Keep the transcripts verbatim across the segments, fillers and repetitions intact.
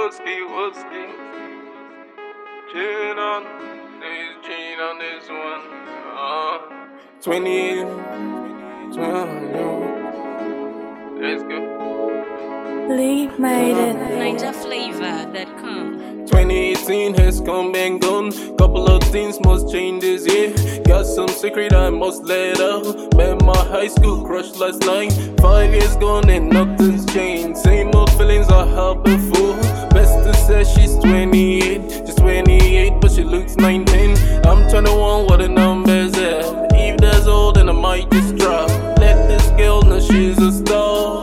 Woski, Woski. Gin on, there's gin on this one. Uh, twenty, twenty, let's go. Lee made it. Niger Flavor dot com. twenty eighteen has come and gone. Couple of things must change this year. Got some secret I must let out. Met my high school crush last night. Five years gone and nothing's changed. Same old feelings I had before. Best to say she's twenty-eight. She's twenty-eight but she looks nineteen. I'm twenty-one, what the numbers at? If that's all then I might just drop. Let this girl know she's a star.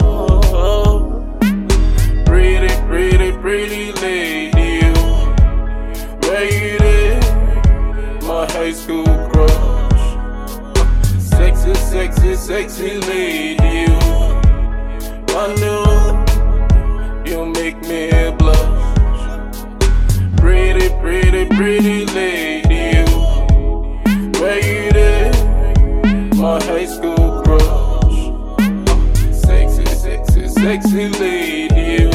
Pretty, pretty, pretty lady, where you there? My high school crush. Sexy, sexy, sexy lady, I know you make me blush. Pretty, pretty, pretty lady, where you there? My high school crush. Sexy, sexy, sexy lady,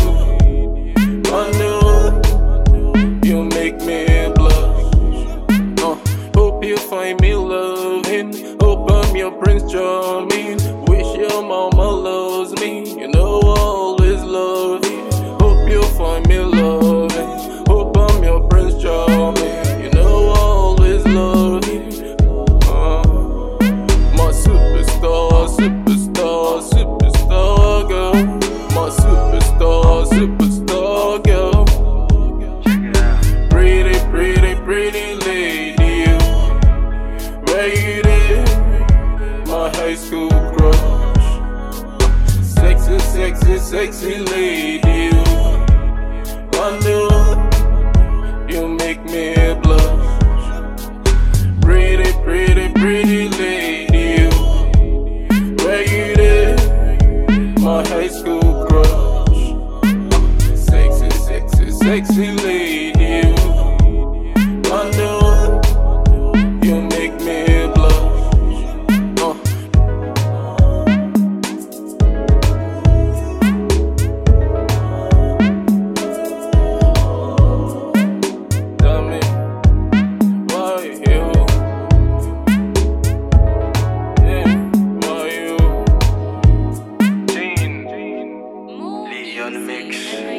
I know you make me blush. Uh, hope you find me loving. Hope I'm your Prince Charming. Wish your mama loves me. You know I always love you. Hope you find me loving. Hope I'm your Prince Charming. You know I always love you. Uh, my superstar, superstar, superstar girl. My superstar, superstar girl. Pretty, pretty, pretty lady, where you there? My high school crush. Sexy, sexy, sexy lady, I know you make me blush. Pretty, pretty, pretty lady, where you there? My high school crush. Sexy, sexy, sexy lady, I know you make me blush. Uh. Tell me, why you? Yeah, why you? Gene, More Lee on the mix. music